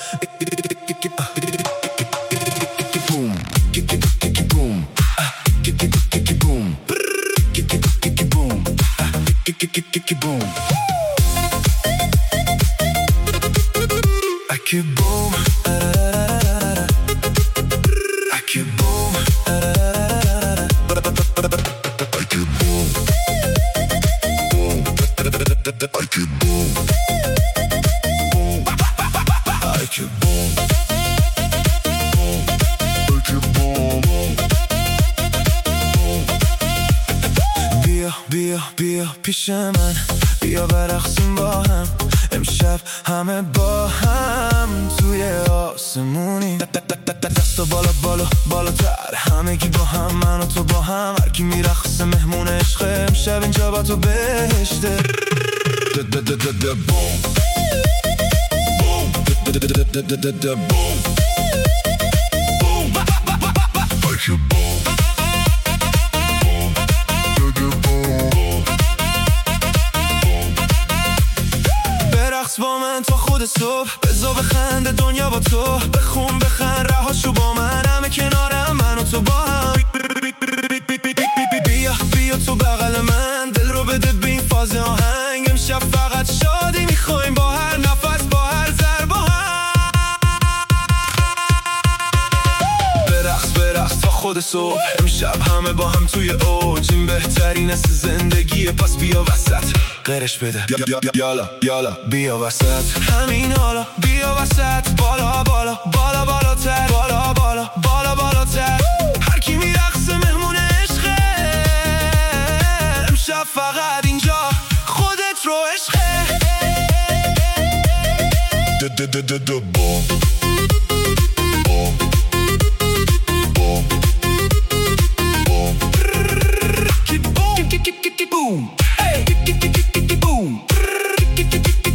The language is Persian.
بیا پیش من، بیا برقصیم با هم امشب همه با هم توی آسمونی. دستا بالا بالا بالاتر، همگی با هم، من و تو با هم، هر کی میرقصه مهمون عشقه امشب اینجا با تو بهشته. بوم برقص با من تا خود صبح، بزا بخنده دنیا با تو، بخون بخند رهاشو با من، همه کنارم من و تو با هم. بیا تو بغل من، دل رو بده به این فاز آهنگ، امشب فقط شادی میخوایم با هر نفس، با هر ضرب هم. برقص تا خود صبح، امشب همه با هم توی اوج، این بهترین است زندگیه، پس بیا وسط غیرش بده. یالا بیا وسط، همین حالا بیا وسط، بالا بالا بالا بالاتر، بالا بالا بالا بالاتر، هر کی میرقصه مهمون عشقه امشب فقط اینجا خودت رو عشقه. Boom, hey, boom, boom.